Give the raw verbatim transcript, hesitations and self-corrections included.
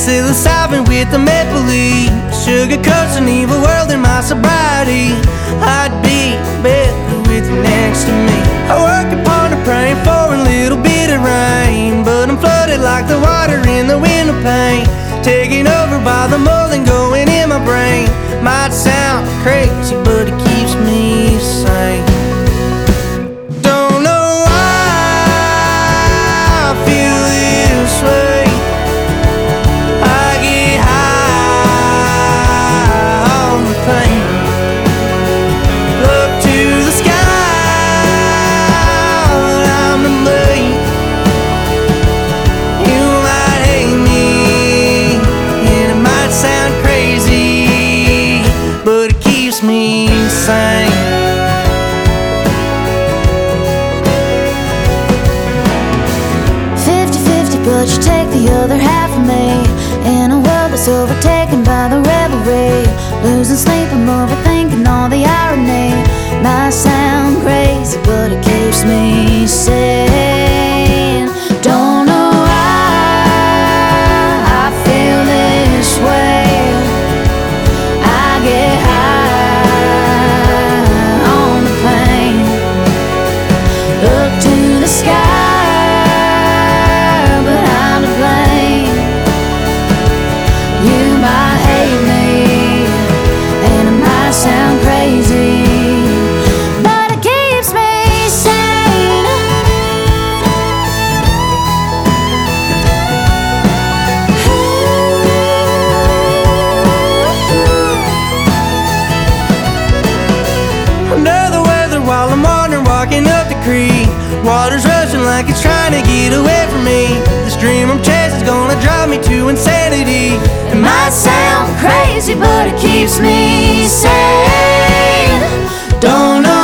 psilocybin with the maple leaf. Sugar coats an evil world in my sobriety. I'd be better with you next to me. I work upon a praying for a little bit of rain, but I'm flooded like the water in the window pane, taking over by the mold and going in my brain. Might sound crazy, but it keeps me sane. Don't know why I feel this way. I get high on the pain. Look to the sky, but I'm to blame. You might hate me, and it might sound crazy, but it keeps me sane. But you take the other half of me in a world that's overtaken by the revelry. Losing sleep, I'm overthinking all the irony. Might sound crazy, but it keeps me sane. Don't know why I feel this way. I get high on the pain. Look to the sky, water's rushing like it's trying to get away from me. This dream I'm chasing's gonna drive me to insanity. It might sound crazy, but it keeps me sane. Don't know